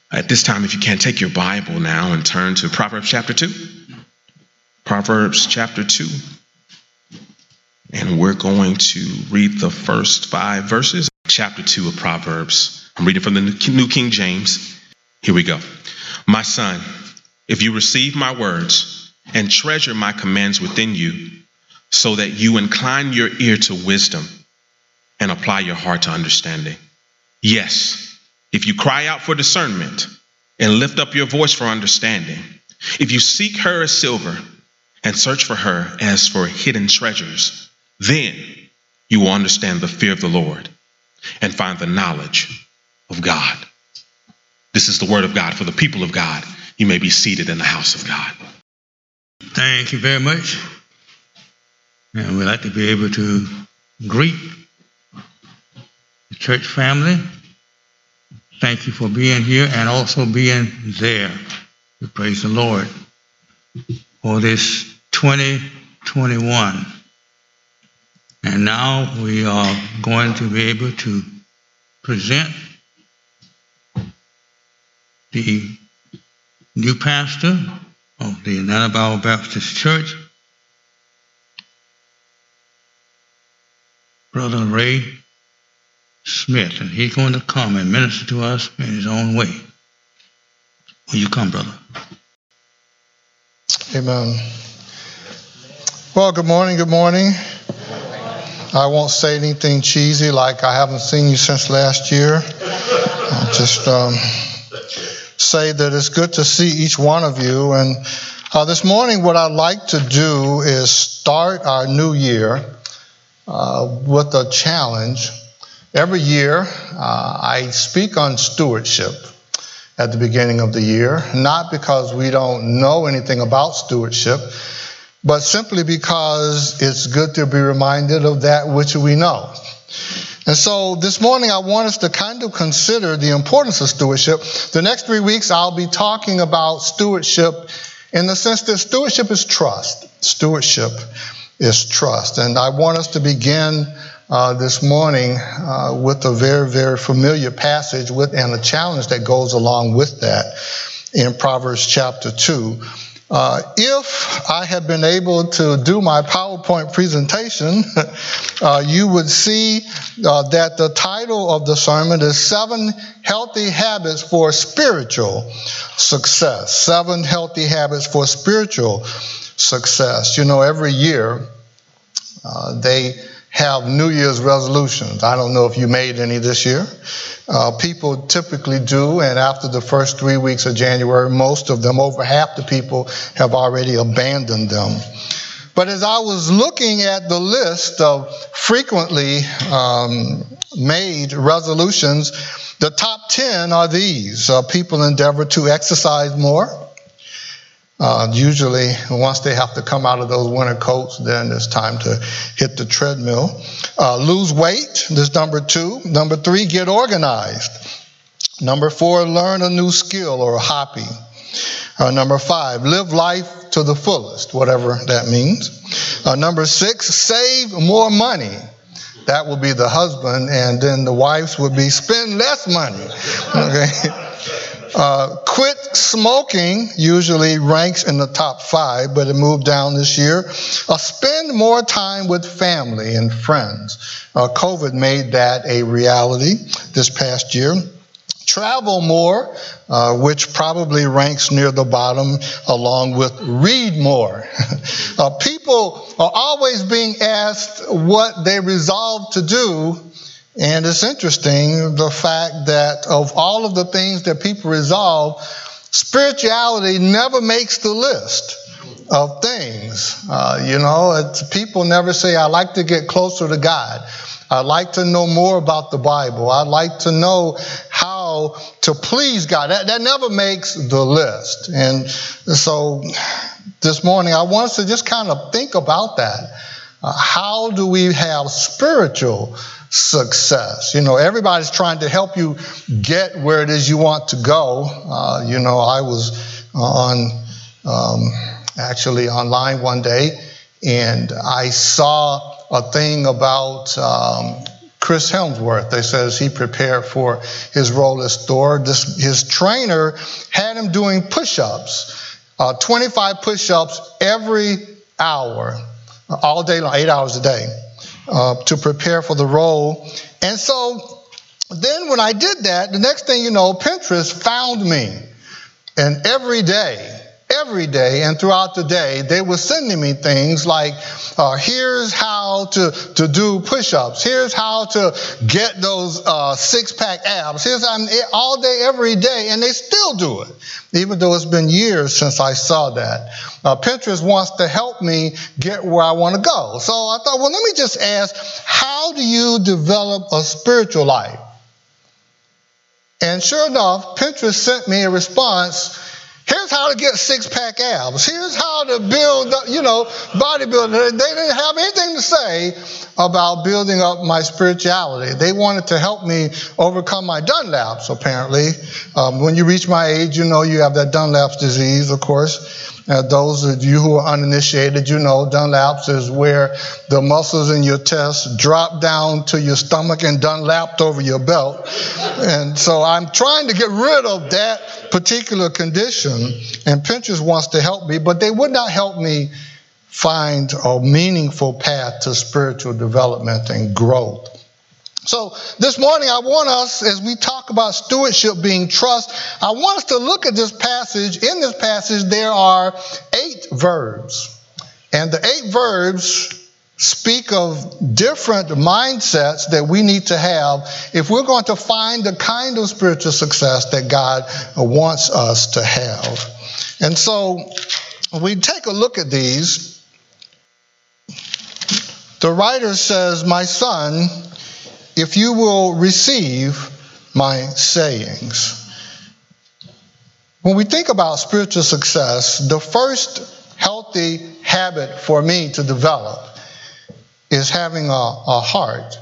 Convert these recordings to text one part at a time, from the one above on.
At this time, if you can, take your Bible now and turn to Proverbs chapter 2. Proverbs chapter 2. And we're going to read the first 5 verses. Chapter 2 of Proverbs. I'm reading from the New King James. Here we go. My son, if you receive my words and treasure my commands within you, so that you incline your ear to wisdom and apply your heart to understanding. Yes, if you cry out for discernment and lift up your voice for understanding, if you seek her as silver and search for her as for hidden treasures, then you will understand the fear of the Lord and find the knowledge of God. This is the word of God for the people of God. You may be seated in the house of God. Thank you very much. And we'd like to be able to greet the church family. Thank you for being here and also being there. We praise the Lord for this 2021. And now we are going to be able to present the new pastor of the Atlanta Bible Baptist Church, Brother Ray Smith, and he's going to come and minister to us in his own way. Will you come, brother? Amen. Well, good morning, good morning. I won't say anything cheesy like I haven't seen you since last year. I'll just say that it's good to see each one of you. And this morning what I'd like to do is start our new year with a challenge. Every year, I speak on stewardship at the beginning of the year, not because we don't know anything about stewardship, but simply because it's good to be reminded of that which we know. And so this morning, I want us to kind of consider the importance of stewardship. The next 3 weeks, I'll be talking about stewardship in the sense that stewardship is trust. Stewardship is trust. And I want us to begin this morning with a very, very familiar passage and a challenge that goes along with that in Proverbs chapter 2. If I had been able to do my PowerPoint presentation, you would see that the title of the sermon is 7 Healthy Habits for Spiritual Success. 7 Healthy Habits for Spiritual Success. You know, every year they have New Year's resolutions. I don't know if you made any this year. People typically do, and after the first 3 weeks of January, most of them, over half the people, have already abandoned them. But as I was looking at the list of frequently made resolutions, the top 10 are these. People endeavor to exercise more. Usually, once they have to come out of those winter coats, then it's time to hit the treadmill. Lose weight, this number 2. Number 3, get organized. Number 4, learn a new skill or a hobby. Number 5, live life to the fullest, whatever that means. Number 6, save more money. That will be the husband, and then the wives would be spend less money. Okay. Quit smoking usually ranks in the top 5, but it moved down this year. Spend more time with family and friends. COVID made that a reality this past year. Travel more, which probably ranks near the bottom, along with read more. People are always being asked what they resolve to do. And it's interesting, the fact that of all of the things that people resolve, spirituality never makes the list of things. People never say, I like to get closer to God. I'd like to know more about the Bible. I'd like to know how to please God. That never makes the list. And so this morning, I want us to just kind of think about that. How do we have spiritual success? You know, everybody's trying to help you get where it is you want to go. I was actually online one day, and I saw a thing about Chris Helmsworth. They said as he prepared for his role as Thor, his trainer had him doing push-ups, 25 push-ups every hour, all day long, 8 hours a day, to prepare for the role. And so then when I did that, the next thing you know, Pinterest found me. And every day, and throughout the day, they were sending me things like, here's how to do push-ups. Here's how to get those six-pack abs. Here's all day, every day, and they still do it, even though it's been years since I saw that. Pinterest wants to help me get where I want to go. So I thought, well, let me just ask, how do you develop a spiritual life? And sure enough, Pinterest sent me a response. Here's how to get six-pack abs. Here's how to build, bodybuilding. They didn't have anything to say about building up my spirituality. They wanted to help me overcome my Dunlap's, apparently. When you reach my age, you know you have that Dunlap's disease, of course. Those of you who are uninitiated, you know Dunlap's is where the muscles in your chest drop down to your stomach and Dunlapped over your belt. And so I'm trying to get rid of that particular condition, and Pinterest wants to help me, but they would not help me find a meaningful path to spiritual development and growth. So this morning I want us, as we talk about stewardship being trust, I want us to look at this passage. In this passage there are 8 verbs. And the 8 verbs speak of different mindsets that we need to have if we're going to find the kind of spiritual success that God wants us to have. And so we take a look at these. The writer says, "My son, if you will receive my sayings." When we think about spiritual success, the first healthy habit for me to develop is having a heart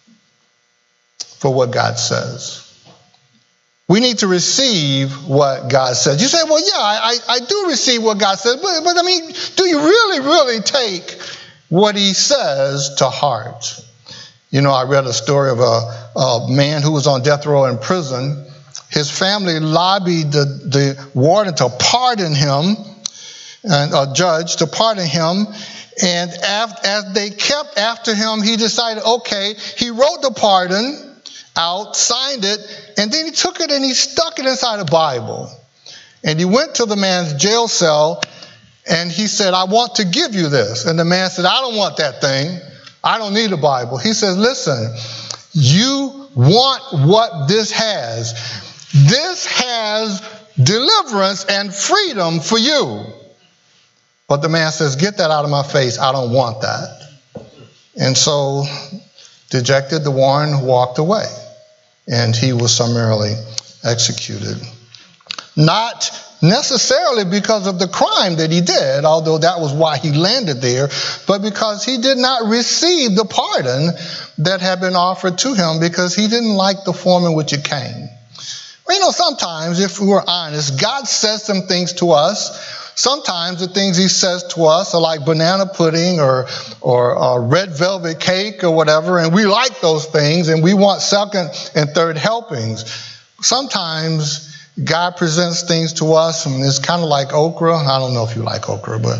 for what God says. We need to receive what God says. You say, well, yeah, I do receive what God says, but I mean, do you really take what he says to heart? You know, I read a story of a man who was on death row in prison. His family lobbied the warden to pardon him, and a judge to pardon him. And as they kept after him, he decided, okay, he wrote the pardon out, signed it, and then he took it and he stuck it inside a Bible. And he went to the man's jail cell and he said, I want to give you this. And the man said, I don't want that thing. I don't need a Bible. He says, listen, you want what this has. This has deliverance and freedom for you. But the man says, get that out of my face. I don't want that. And so, dejected, the warden walked away. And he was summarily executed. Not necessarily because of the crime that he did, although that was why he landed there, but because he did not receive the pardon that had been offered to him because he didn't like the form in which it came. Well, you know, sometimes, if we're honest, God says some things to us. Sometimes the things he says to us are like banana pudding or red velvet cake or whatever, and we like those things and we want second and third helpings. Sometimes God presents things to us and it's kind of like okra. I don't know if you like okra, but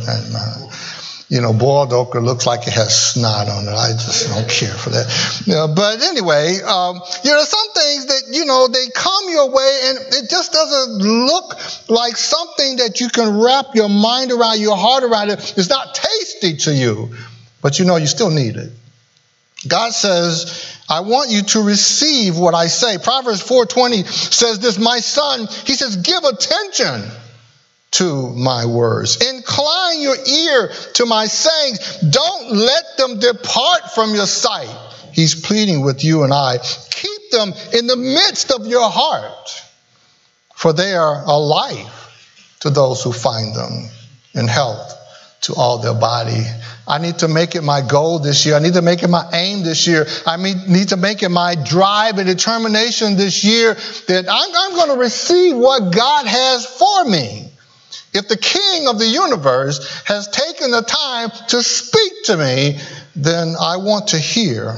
boiled okra looks like it has snot on it. I just don't care for that. But anyway, some things that, they come your way and it just doesn't look like something that you can wrap your mind around, your heart around it. It's not tasty to you, but you still need it. God says, I want you to receive what I say. Proverbs 4:20 says this, my son, he says, give attention to my words. Incline your ear to my sayings. Don't let them depart from your sight. He's pleading with you and I. Keep them in the midst of your heart, for they are a life to those who find them, and health to all their body. I need to make it my goal this year. I need to make it my aim this year. I need to make it my drive and determination this year that I'm going to receive what God has for me. If the King of the universe has taken the time to speak to me, then I want to hear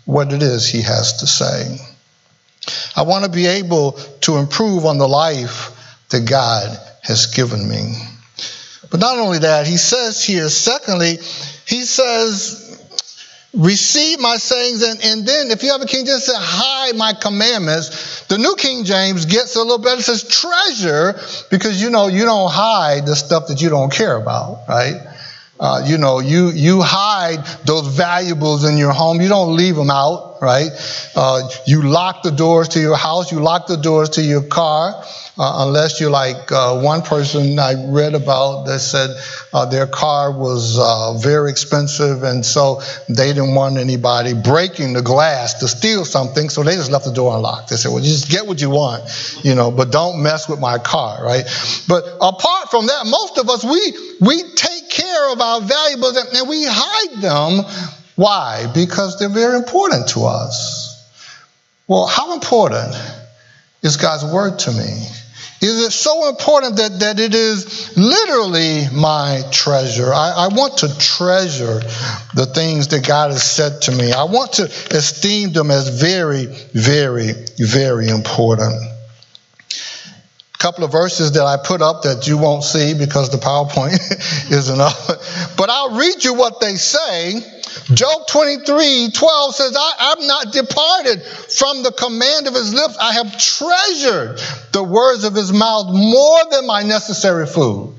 what it is he has to say. I want to be able to improve on the life that God has given me. But not only that, he says here, secondly, he says, receive my sayings, and then if you have a King James, it says, hide my commandments. The New King James gets a little better. It says treasure, because you don't hide the stuff that you don't care about, right? You hide those valuables in your home. You don't leave them out, right? You lock the doors to your house. You lock the doors to your car, unless you're like one person I read about that said their car was very expensive, and so they didn't want anybody breaking the glass to steal something, so they just left the door unlocked. They said, well, you just get what you want, but don't mess with my car, right? But apart from that, most of us, we take care of our valuables and we hide them. Why? Because they're very important to us. Well, how important is God's word to me? Is it so important that it is literally my treasure? I want to treasure the things that God has said to me. I want to esteem them as very, very, very important. A couple of verses that I put up that you won't see because the PowerPoint isn't up. But I'll read you what they say. Job 23:12 says, I've not departed from the command of his lips. I have treasured the words of his mouth more than my necessary food.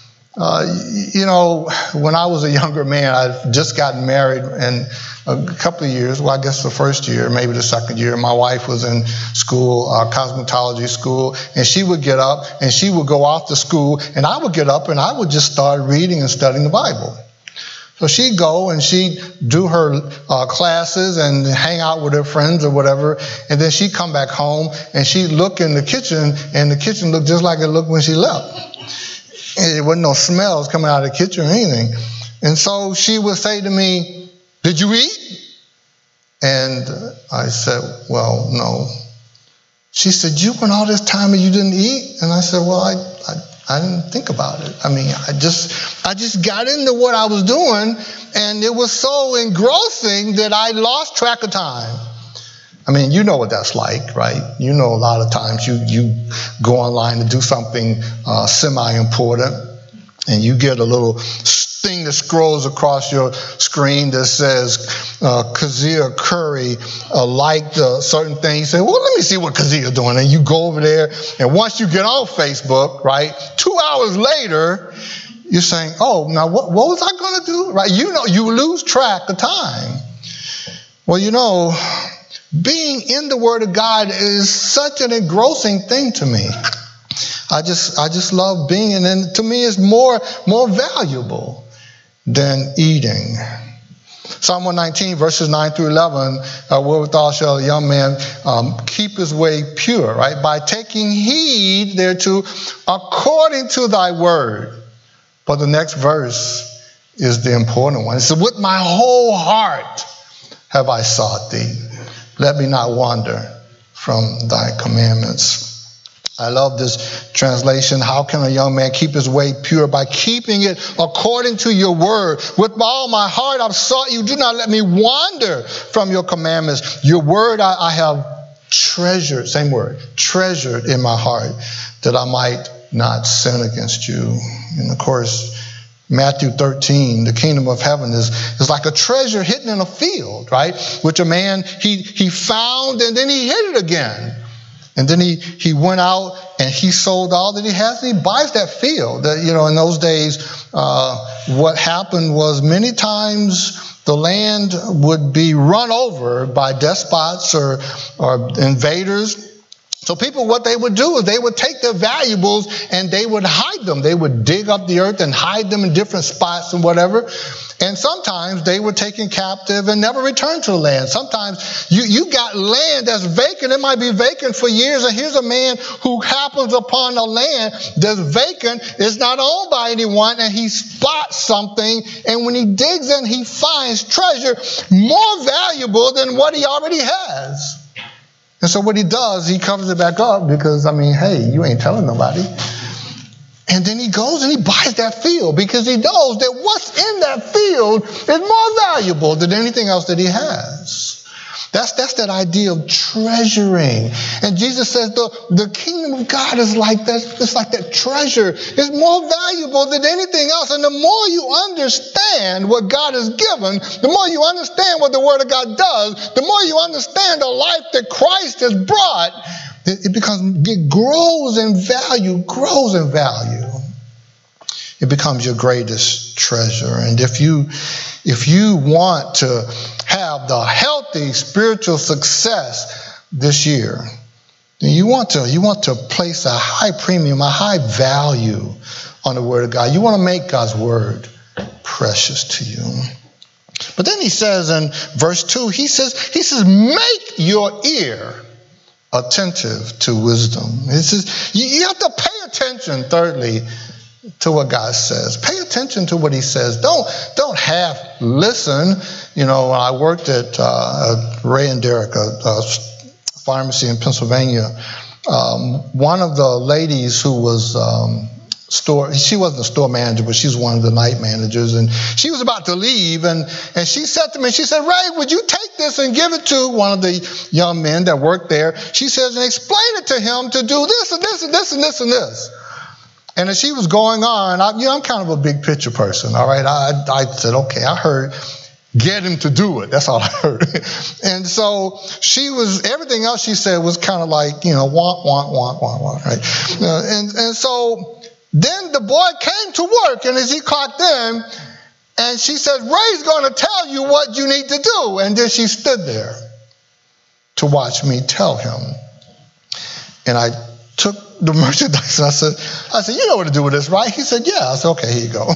When I was a younger man, I'd just gotten married, and a couple of years, well, I guess the first year, maybe the second year, my wife was in school, cosmetology school, and she would get up and she would go off to school, and I would get up and I would just start reading and studying the Bible. So she'd go and she'd do her classes and hang out with her friends or whatever, and then she'd come back home and she'd look in the kitchen, and the kitchen looked just like it looked when she left. And there wasn't no smells coming out of the kitchen or anything. And so she would say to me, did you eat? And I said, well, no. She said, you went all this time and you didn't eat? And I said, well, I didn't think about it. I mean, I just got into what I was doing, and it was so engrossing that I lost track of time. I mean, you know what that's like, right? You know, a lot of times you go online to do something semi-important, and you get a little thing that scrolls across your screen that says Kazia Curry liked a certain thing. You say, well, let me see what Kazia doing. And you go over there, and once you get on Facebook, right, 2 hours later, you're saying, oh, now what was I going to do? Right? You lose track of time. Well, being in the Word of God is such an engrossing thing to me. I just love being in it, and to me it's more valuable than eating. Psalm 119, verses 9 through 11, wherewithal shall a young man keep his way pure, right? By taking heed thereto according to thy word. But the next verse is the important one. It says, with my whole heart have I sought thee. Let me not wander from thy commandments. I love this translation. How can a young man keep his way pure? By keeping it according to your word. With all my heart I've sought you. Do not let me wander from your commandments. Your word I have treasured, same word, treasured in my heart, that I might not sin against you. And of course, Matthew 13, the kingdom of heaven is like a treasure hidden in a field, right? Which a man, he found, and then he hid it again. And then he went out and he sold all that he has, and he buys that field. In those days, what happened was many times the land would be run over by despots or invaders. So people, what they would do is they would take their valuables and they would hide them. They would dig up the earth and hide them in different spots and whatever. And sometimes they were taken captive and never returned to the land. Sometimes you got land that's vacant. It might be vacant for years. And here's a man who happens upon a land that's vacant. It's not owned by anyone. And he spots something. And when he digs in, he finds treasure more valuable than what he already has. And so what he does, he covers it back up because, hey, you ain't telling nobody. And then he goes and he buys that field because he knows that what's in that field is more valuable than anything else that he has. That's that idea of treasuring. And Jesus says the kingdom of God is like that. It's like that treasure. It's more valuable than anything else. And the more you understand what God has given, the more you understand what the Word of God does, the more you understand the life that Christ has brought, it grows in value, It becomes your greatest treasure. And if you want to have the healthy spiritual success this year, then you want to place a high premium, a high value on the Word of God. You want to make God's Word precious to you. But then he says in verse 2, he says, make your ear attentive to wisdom. He says, you have to pay attention, thirdly, to what God says. Pay attention to what he says. Don't half listen. When I worked at Ray and Derrick, a pharmacy in Pennsylvania, one of the ladies who was she wasn't a store manager, but she was one of the night managers, and she was about to leave, and she said to me, she said, Ray, would you take this and give it to one of the young men that worked there? She says, and explain it to him to do this and this and this and this and this. And as she was going on, I'm kind of a big picture person, all right? I said, okay, I heard, get him to do it. That's all I heard. And so everything else she said was kind of like, want, right? And so then the boy came to work, and as he clocked in, and she said, Ray's going to tell you what you need to do. And then she stood there to watch me tell him. And I took the merchandise, and I said, you know what to do with this, right? He said, yeah. I said, okay, here you go.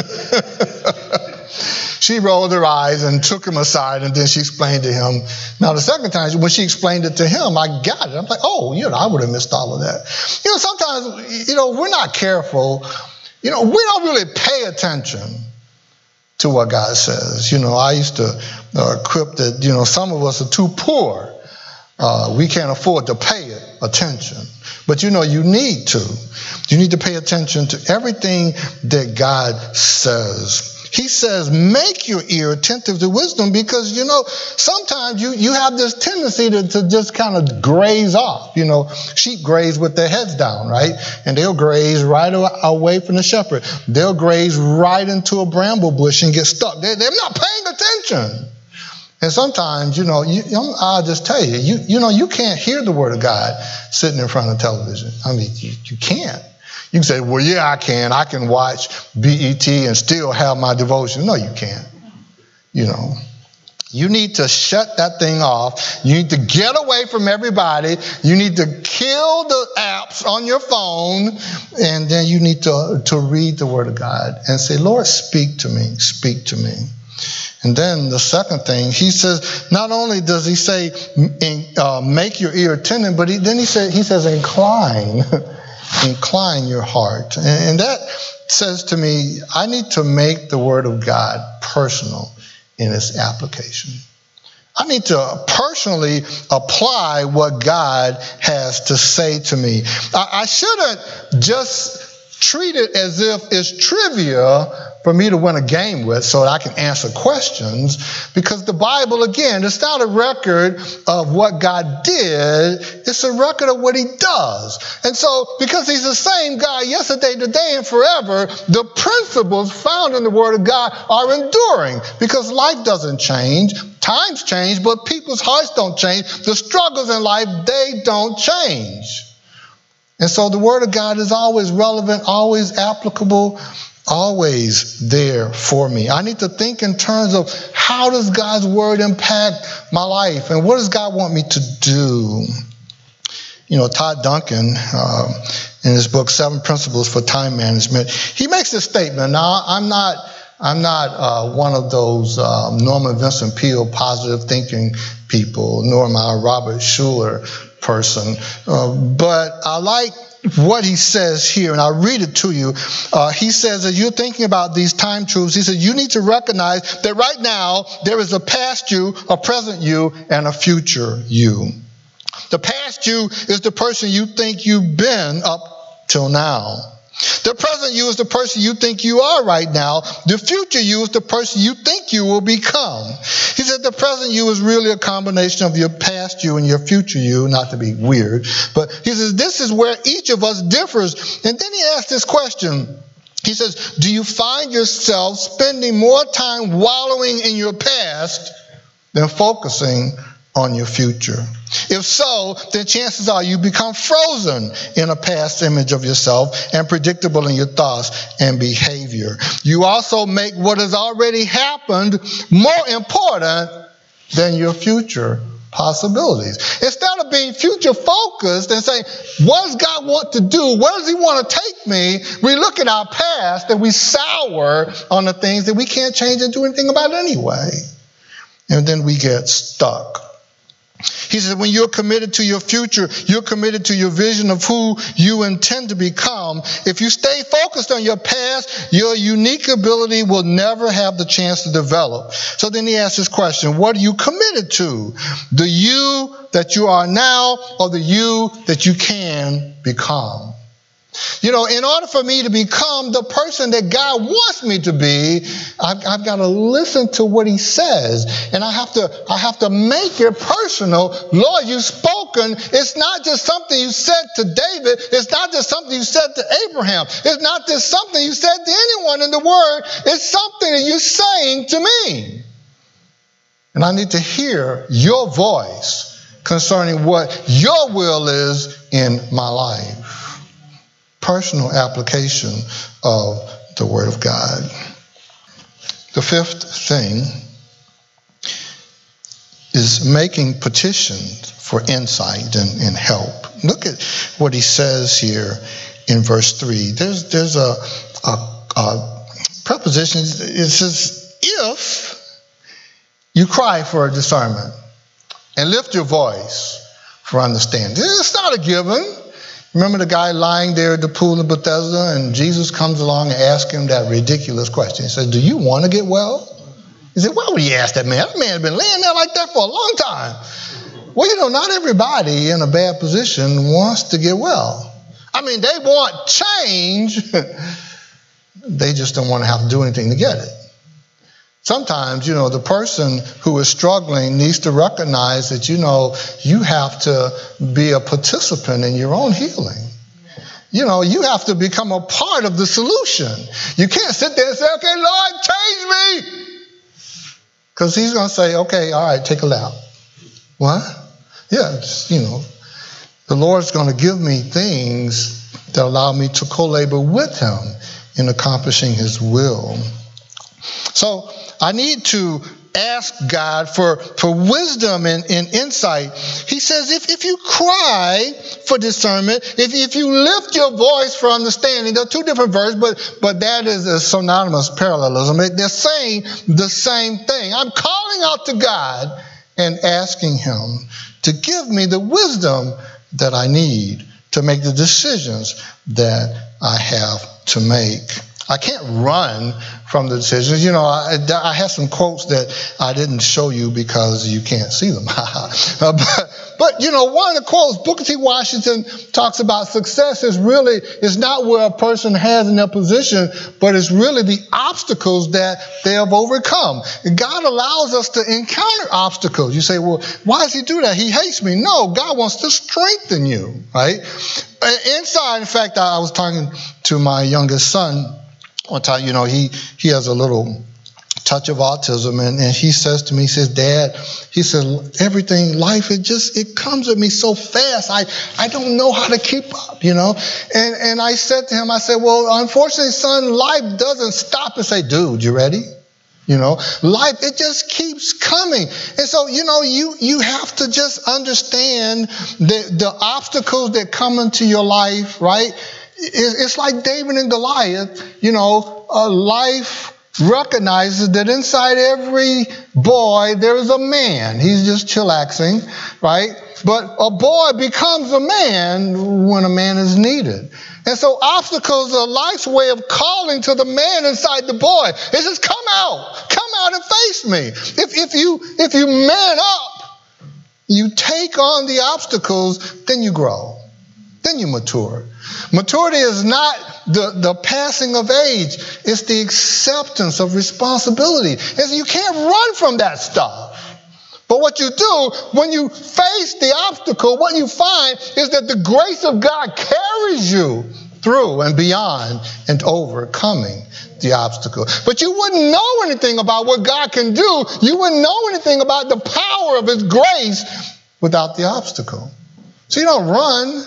She rolled her eyes and took him aside, and then she explained to him. Now, the second time, when she explained it to him, I got it. I'm like, oh, I would have missed all of that. Sometimes, we're not careful. We don't really pay attention to what God says. I used to quip that, some of us are too poor. We can't afford to pay it attention. But you need to. You need to pay attention to everything that God says. He says, make your ear attentive to wisdom, because, sometimes you have this tendency to just kind of graze off. Sheep graze with their heads down, right? And they'll graze right away from the shepherd. They'll graze right into a bramble bush and get stuck. They're not paying attention. And sometimes, I'll just tell you, you can't hear the Word of God sitting in front of television. I mean, you can't. You can say, well, yeah, I can. I can watch BET and still have my devotion. No, you can't. You need to shut that thing off. You need to get away from everybody. You need to kill the apps on your phone. And then you need to read the Word of God and say, Lord, speak to me. Speak to me. And then the second thing, he says, not only does he say, make your ear attentive, but he says, incline your heart. And that says to me, I need to make the Word of God personal in its application. I need to personally apply what God has to say to me. I shouldn't just treat it as if it's trivia for me to win a game with so that I can answer questions, because the Bible, again, it's not a record of what God did, it's a record of what he does. And so, because he's the same God yesterday, today, and forever, the principles found in the Word of God are enduring, because life doesn't change. Times change, but people's hearts don't change. The struggles in life, they don't change. And so the Word of God is always relevant, always applicable, always there for me. I need to think in terms of how does God's Word impact my life, and what does God want me to do? Todd Duncan, in his book, 7 Principles for Time Management, he makes this statement. Now, I'm not one of those Norman Vincent Peale positive thinking people, nor am I a Robert Schuller person. But I like what he says here, and I'll read it to you. He says, as you're thinking about these time truths, he says, you need to recognize that right now there is a past you, a present you, and a future you. The past you is the person you think you've been up till now. The present you is the person you think you are right now. The future you is the person you think you will become. He said the present you is really a combination of your past you and your future you, not to be weird. But he says this is where each of us differs. And then he asked this question. He says, do you find yourself spending more time wallowing in your past than focusing on your future? If so, then chances are you become frozen in a past image of yourself and predictable in your thoughts and behavior. You also make what has already happened more important than your future possibilities. Instead of being future focused and saying, what does God want to do? Where does he want to take me? We look at our past and we sour on the things that we can't change and do anything about anyway. And then we get stuck. He said, when you're committed to your future, you're committed to your vision of who you intend to become. If you stay focused on your past, your unique ability will never have the chance to develop. So then he asked this question, what are you committed to? The you that you are now or the you that you can become? You know, in order for me to become the person that God wants me to be, I've got to listen to what he says. And I have to make it personal. Lord, you've spoken. It's not just something you said to David. It's not just something you said to Abraham. It's not just something you said to anyone in the word. It's something that you're saying to me. And I need to hear your voice concerning what your will is in my life. Personal application of the Word of God. The fifth thing is making petitions for insight and help. Look at what he says here in verse 3. There's a preposition. It says, if you cry for a discernment and lift your voice for understanding. It's not a given. Remember the guy lying there at the pool of Bethesda, and Jesus comes along and asks him that ridiculous question. He says, do you want to get well? He said, why would he ask that man? That man had been laying there like that for a long time. Well, you know, not everybody in a bad position wants to get well. I mean, they want change. They just don't want to have to do anything to get it. Sometimes, you know, the person who is struggling needs to recognize that, you know, you have to be a participant in your own healing. You know, you have to become a part of the solution. You can't sit there and say, okay, Lord, change me. Because he's going to say, okay, all right, take a lap. What? Yeah, you know, the Lord's going to give me things that allow me to co-labor with him in accomplishing his will. So I need to ask God for wisdom and insight. He says, if you cry for discernment, if you lift your voice for understanding, there are two different verses, but that is a synonymous parallelism. They're saying the same thing. I'm calling out to God and asking him to give me the wisdom that I need to make the decisions that I have to make. I can't run from the decisions. You know, I have some quotes that I didn't show you because you can't see them. But, you know, one of the quotes, Booker T. Washington talks about success is not where a person has in their position, but it's really the obstacles that they have overcome. God allows us to encounter obstacles. You say, well, why does he do that? He hates me. No, God wants to strengthen you, right? Inside, in fact, I was talking to my youngest son one time. You know, he has a little touch of autism, and he says to me, he says, Dad, he said, everything, life, it comes at me so fast. I don't know how to keep up, you know. And I said to him, I said, well, unfortunately, son, life doesn't stop and say, dude, you ready? You know, life, it just keeps coming. And so, you know, you have to just understand the obstacles that come into your life, right? It's like David and Goliath. You know, life recognizes that inside every boy there is a man. He's just chillaxing, right? But a boy becomes a man when a man is needed. And so obstacles are life's way of calling to the man inside the boy. It says, come out and face me. If you man up, you take on the obstacles, then you grow. Then you mature. Maturity is not the passing of age. It's the acceptance of responsibility. And so you can't run from that stuff. But what you do when you face the obstacle, what you find is that the grace of God carries you through and beyond and overcoming the obstacle. But you wouldn't know anything about what God can do. You wouldn't know anything about the power of His grace without the obstacle. So you don't run.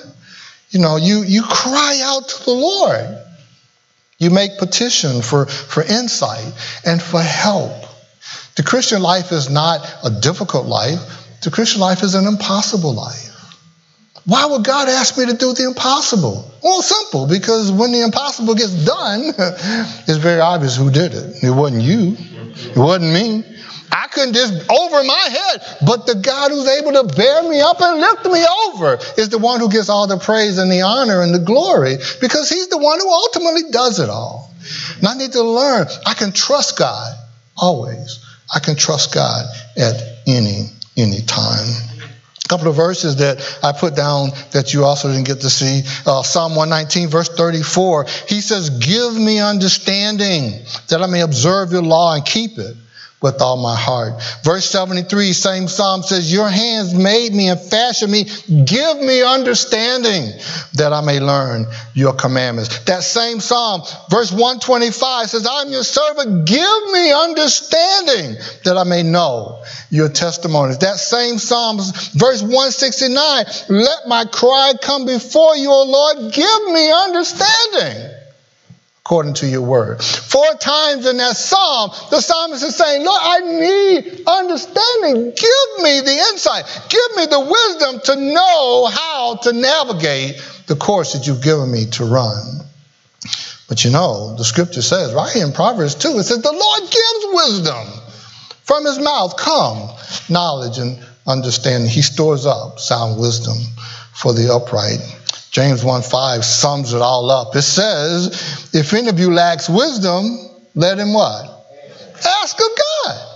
You cry out to the Lord. You make petition for insight and for help. The Christian life is not a difficult life. The Christian life is an impossible life. Why would God ask me to do the impossible? Well, simple, because when the impossible gets done, it's very obvious who did it. It wasn't you. It wasn't me. I couldn't just over my head, but the God who's able to bear me up and lift me over is the one who gets all the praise and the honor and the glory, because He's the one who ultimately does it all. And I need to learn. I can trust God always. I can trust God at any time. A couple of verses that I put down that you also didn't get to see. Psalm 119, verse 34. He says, give me understanding that I may observe your law and keep it with all my heart. Verse 73, same psalm says, your hands made me and fashioned me. Give me understanding that I may learn your commandments. That same psalm, verse 125 says, I'm your servant. Give me understanding that I may know your testimonies. That same psalm, verse 169, let my cry come before you, O Lord. Give me understanding according to your word. 4 times in that psalm, the psalmist is saying, Lord, I need understanding. Give me the insight. Give me the wisdom to know how to navigate the course that you've given me to run. But the scripture says right here in Proverbs 2, it says, the Lord gives wisdom. From His mouth come knowledge and understanding. He stores up sound wisdom for the upright. James 1:5 sums it all up. It says, if any of you lacks wisdom, let him what? Ask of God.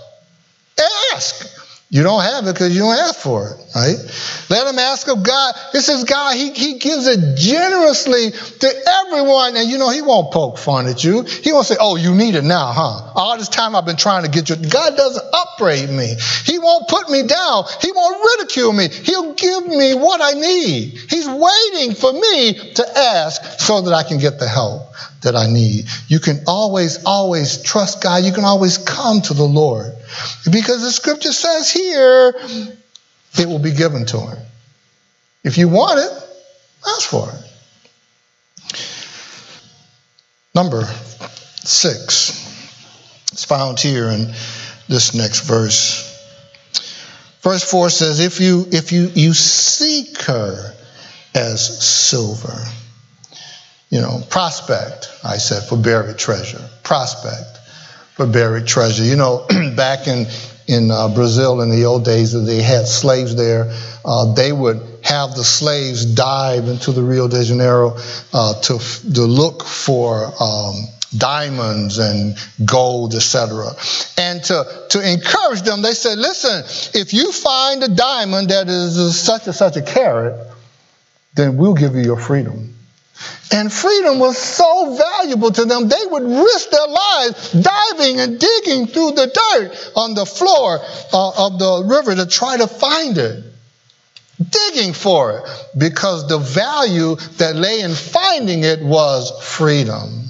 Ask. You don't have it because you don't ask for it, right? Let him ask of God. It says God, He gives it generously to everyone. And He won't poke fun at you. He won't say, oh, you need it now, huh? All this time I've been trying to get you. God doesn't upbraid me. He won't put me down. He won't ridicule me. He'll give me what I need. He's waiting for me to ask so that I can get the help that I need. You can always trust God. You can always come to the Lord. Because the scripture says here, it will be given to Him. If you want it, ask for it. Number 6. It's found here in this next verse. Verse 4 says, if you seek her as silver. Prospect, I said, for buried treasure. Prospect for buried treasure. Back in Brazil in the old days, they had slaves there. They would have the slaves dive into the Rio de Janeiro to look for diamonds and gold, etc. And to encourage them, they said, listen, if you find a diamond that is such and such a carat, then we'll give you your freedom. And freedom was so valuable to them, they would risk their lives diving and digging through the dirt on the floor of the river to try to find it. Digging for it, because the value that lay in finding it was freedom.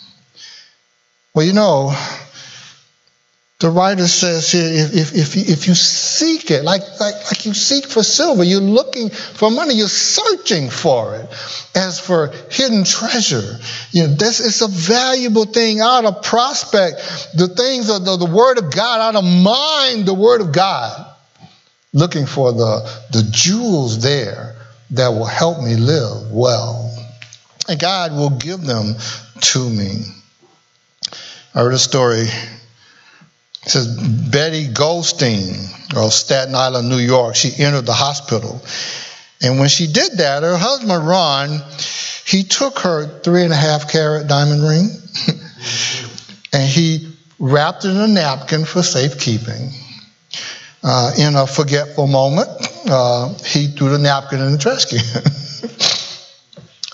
Well, the writer says here, if you seek it, like you seek for silver, you're looking for money, you're searching for it. As for hidden treasure, this is a valuable thing. Out of prospect, the things of the Word of God, out of mind, the Word of God. Looking for the jewels there that will help me live well. And God will give them to me. I heard a story. It says Betty Goldstein of Staten Island, New York, she entered the hospital. And when she did that, her husband, Ron, he took her 3.5 carat diamond ring and he wrapped it in a napkin for safekeeping. In a forgetful moment, he threw the napkin in the trash can.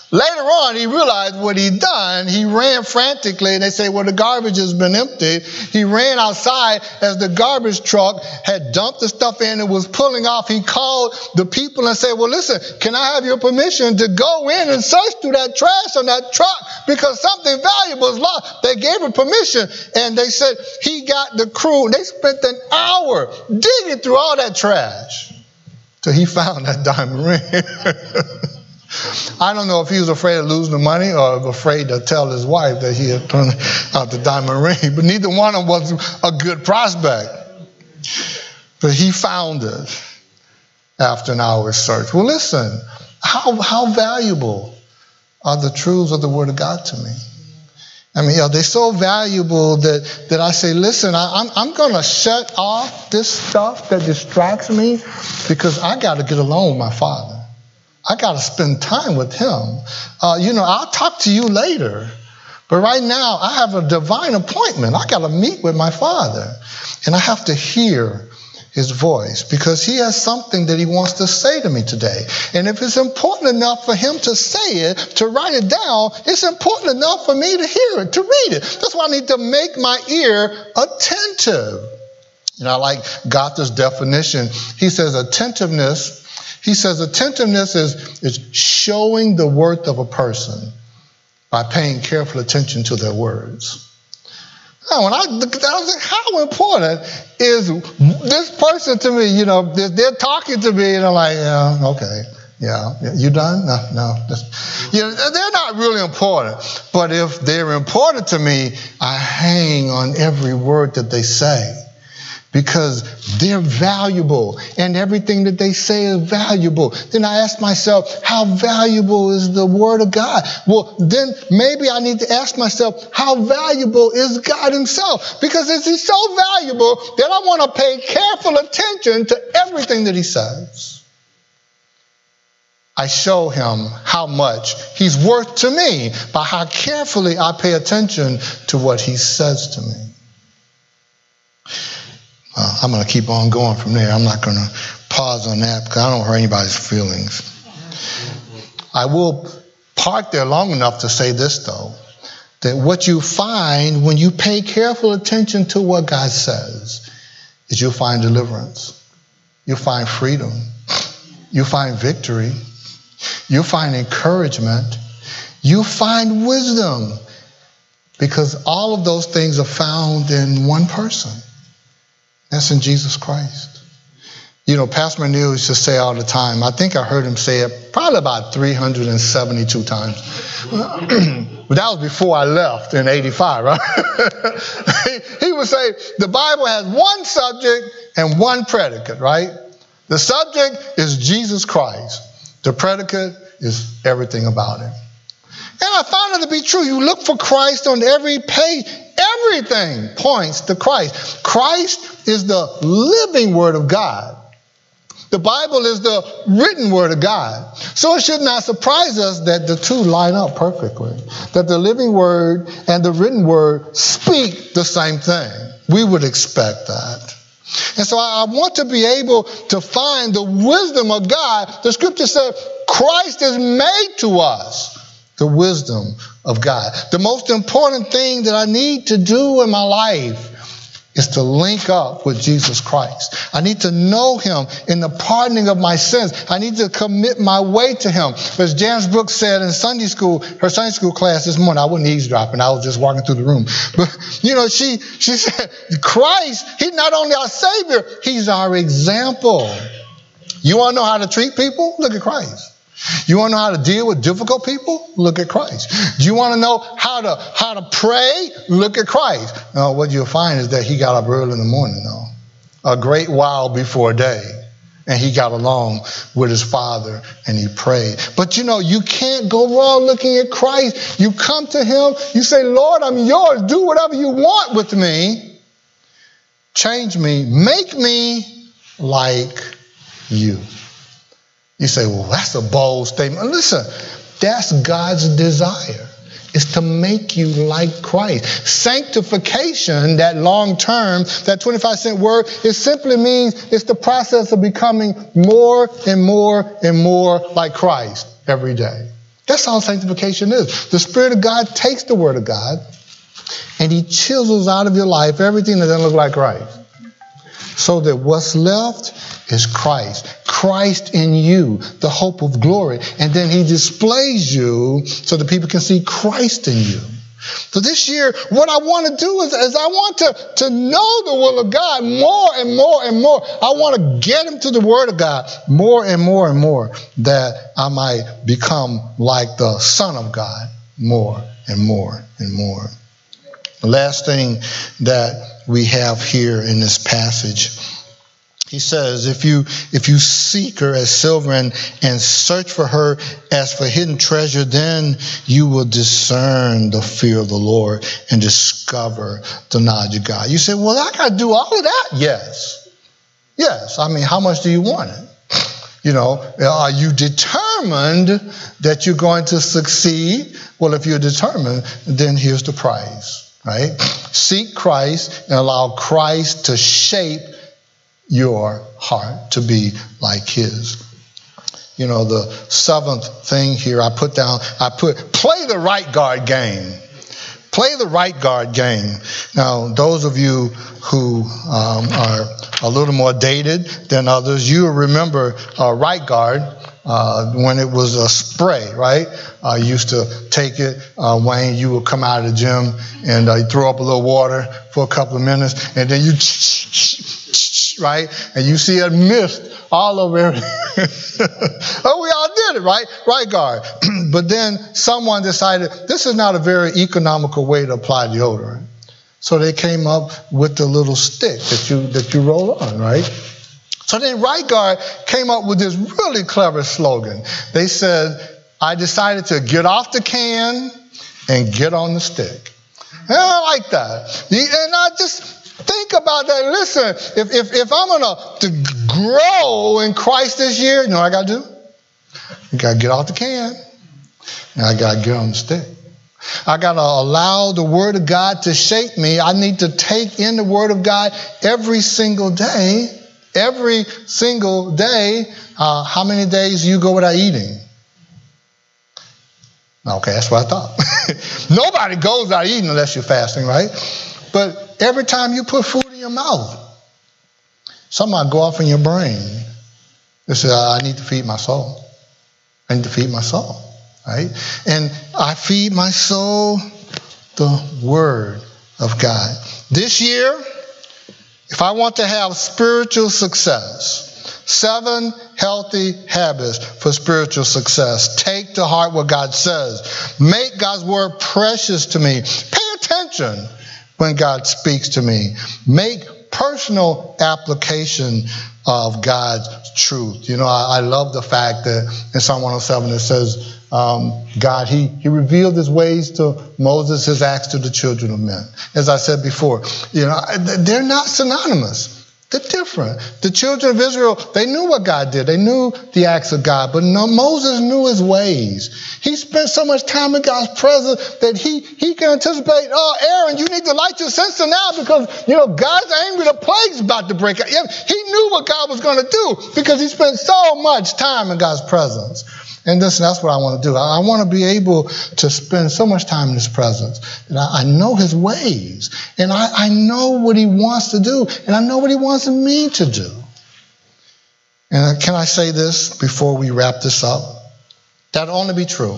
Later on, he realized what he'd done. He ran frantically, and they say, well, the garbage has been emptied. He ran outside as the garbage truck had dumped the stuff in and was pulling off. He called the people and said, well, listen, can I have your permission to go in and search through that trash on that truck because something valuable is lost? They gave him permission, and they said he got the crew. They spent an hour digging through all that trash till he found that diamond ring. I don't know if he was afraid of losing the money or afraid to tell his wife that he had turned out the diamond ring, but neither one of them was a good prospect. But he found it after an hour's search. Well, listen, how valuable are the truths of the Word of God to me? I mean, they're so valuable that I say, listen, I'm going to shut off this stuff that distracts me because I got to get alone with my Father. I got to spend time with him. I'll talk to you later. But right now, I have a divine appointment. I got to meet with my Father. And I have to hear his voice because he has something that he wants to say to me today. And if it's important enough for him to say it, to write it down, it's important enough for me to hear it, to read it. That's why I need to make my ear attentive. I like Gotham's definition. He says attentiveness is showing the worth of a person by paying careful attention to their words. Now, when I was like, how important is this person to me? They're talking to me, and I'm like, yeah, okay, yeah, you done? No. They're not really important. But if they're important to me, I hang on every word that they say. Because they're valuable and everything that they say is valuable. Then I ask myself, how valuable is the Word of God? Well, then maybe I need to ask myself, how valuable is God himself? Because he's so valuable that I want to pay careful attention to everything that he says. I show him how much he's worth to me by how carefully I pay attention to what he says to me. I'm going to keep on going from there. I'm not going to pause on that because I don't hurt anybody's feelings. I will park there long enough to say this, though, that what you find when you pay careful attention to what God says is you'll find deliverance. You'll find freedom. You'll find victory. You'll find encouragement. You'll find wisdom because all of those things are found in one person. That's in Jesus Christ. Pastor Manil used to say all the time, I think I heard him say it probably about 372 times. But that was before I left in 85, right? He would say, the Bible has one subject and one predicate, right? The subject is Jesus Christ. The predicate is everything about him. And I found it to be true. You look for Christ on every page. Everything points to Christ. Christ is the living Word of God. The Bible is the written Word of God. So it should not surprise us that the two line up perfectly. That the living Word and the written Word speak the same thing. We would expect that. And so I want to be able to find the wisdom of God. The scripture said Christ is made to us the wisdom of God. The most important thing that I need to do in my life is to link up with Jesus Christ. I need to know him in the pardoning of my sins. I need to commit my way to him. As Janice Brooks said in her Sunday school class this morning, I wasn't eavesdropping, I was just walking through the room. But, she said, Christ, he's not only our Savior, he's our example. You want to know how to treat people? Look at Christ. You want to know how to deal with difficult people? Look at Christ. Do you want to know how to pray? Look at Christ. Now, what you'll find is that he got up early in the morning, though, a great while before day, and he got along with his Father and he prayed. But you can't go wrong looking at Christ. You come to him, you say, Lord, I'm yours. Do whatever you want with me. Change me. Make me like you. You say, well, that's a bold statement. Listen, that's God's desire, is to make you like Christ. Sanctification, that long term, that 25-cent word, it simply means it's the process of becoming more and more and more like Christ every day. That's all sanctification is. The Spirit of God takes the Word of God and He chisels out of your life everything that doesn't look like Christ. So that what's left is Christ. Christ in you, the hope of glory. And then He displays you so that people can see Christ in you. So this year, what I want to do is I want to know the will of God more and more and more. I want to get into the Word of God more and more and more, that I might become like the Son of God more and more and more. The last thing that we have here in this passage, he says, if you seek her as silver and search for her as for hidden treasure, then you will discern the fear of the Lord and discover the knowledge of God. You say, well, I got to do all of that? Yes. Yes. I mean, how much do you want it? You know, are you determined that you're going to succeed? Well, if you're determined, then here's the prize. Right? Seek Christ and allow Christ to shape your heart to be like His. You know, the seventh thing here I put play the right guard game. Play the right guard game. Now, those of you who are a little more dated than others, you remember right guard. When it was a spray, right? You used to take it, Wayne, you would come out of the gym and you throw up a little water for a couple of minutes, and then you, right? And you see a mist all over everything. Oh, we all did it, right? Right guard. But then someone decided this is not a very economical way to apply deodorant. So they came up with the little stick that you roll on, right? So then Right Guard came up with this really clever slogan. They said, I decided to get off the can and get on the stick. And I like that. And I just think about that. Listen, if I'm going to grow in Christ this year, you know what I got to do? I got to get off the can and I got to get on the stick. I got to allow the Word of God to shape me. I need to take in the Word of God every single day. Every single day. How many days do you go without eating? Okay, that's what I thought. Nobody goes without eating unless you're fasting, right? But every time you put food in your mouth, something might go off in your brain. They say, I need to feed my soul. I need to feed my soul, right? And I feed my soul the Word of God. This year, if I want to have spiritual success, 7 healthy habits for spiritual success. Take to heart what God says. Make God's Word precious to me. Pay attention when God speaks to me. Make personal application of God's truth. You know, I love the fact that in Psalm 107 it says, God, he revealed his ways to Moses, his acts to the children of men. As I said before, you know, they're not synonymous. They're different. The children of Israel, they knew what God did. They knew the acts of God, but no, Moses knew his ways. He spent so much time in God's presence that he can anticipate, Aaron, you need to light your censer now because, you know, God's angry, the plague's about to break out. He knew what God was going to do because he spent so much time in God's presence. And listen, that's what I want to do. I want to be able to spend so much time in his presence that I know his ways. And I know what he wants to do. And I know what he wants me to do. And can I say this before we wrap this up? That'll only be true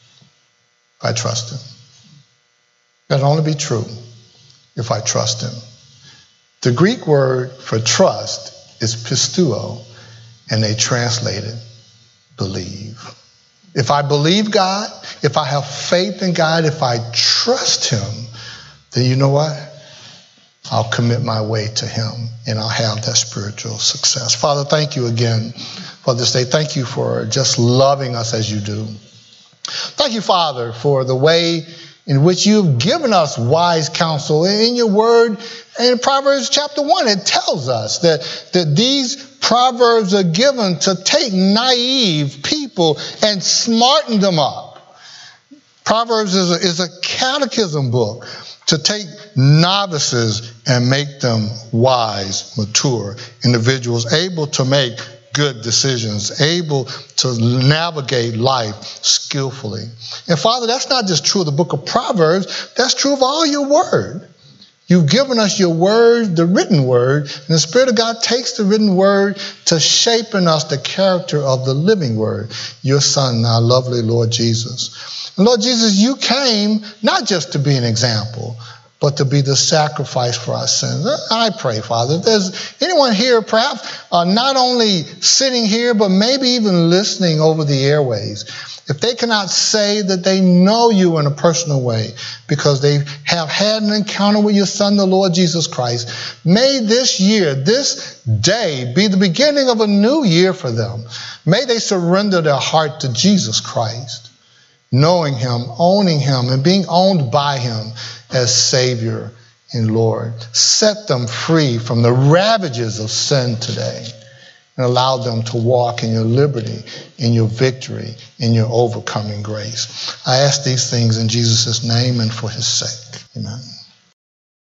if I trust him. That'll only be true if I trust him. The Greek word for trust is pisteuo, and they translate it believe. If I believe God, if I have faith in God, if I trust him, then you know what? I'll commit my way to him and I'll have that spiritual success. Father, thank you again for this day. Thank you for just loving us as you do. Thank you, Father, for the way in which you've given us wise counsel. In your word, in Proverbs chapter 1, it tells us that these Proverbs are given to take naive people and smarten them up. Proverbs is a catechism book to take novices and make them wise, mature individuals, able to make good decisions, able to navigate life skillfully. And Father, that's not just true of the book of Proverbs, that's true of all your word. You've given us your word, the written word, and the Spirit of God takes the written word to shape in us the character of the living word, your Son, our lovely Lord Jesus. And Lord Jesus, you came not just to be an example, but to be the sacrifice for our sins. I pray, Father, if there's anyone here, perhaps not only sitting here, but maybe even listening over the airways, if they cannot say that they know you in a personal way because they have had an encounter with your Son, the Lord Jesus Christ, may this year, this day, be the beginning of a new year for them. May they surrender their heart to Jesus Christ, knowing him, owning him, and being owned by him as Savior and Lord. Set them free from the ravages of sin today and allow them to walk in your liberty, in your victory, in your overcoming grace. I ask these things in Jesus' name and for his sake. Amen.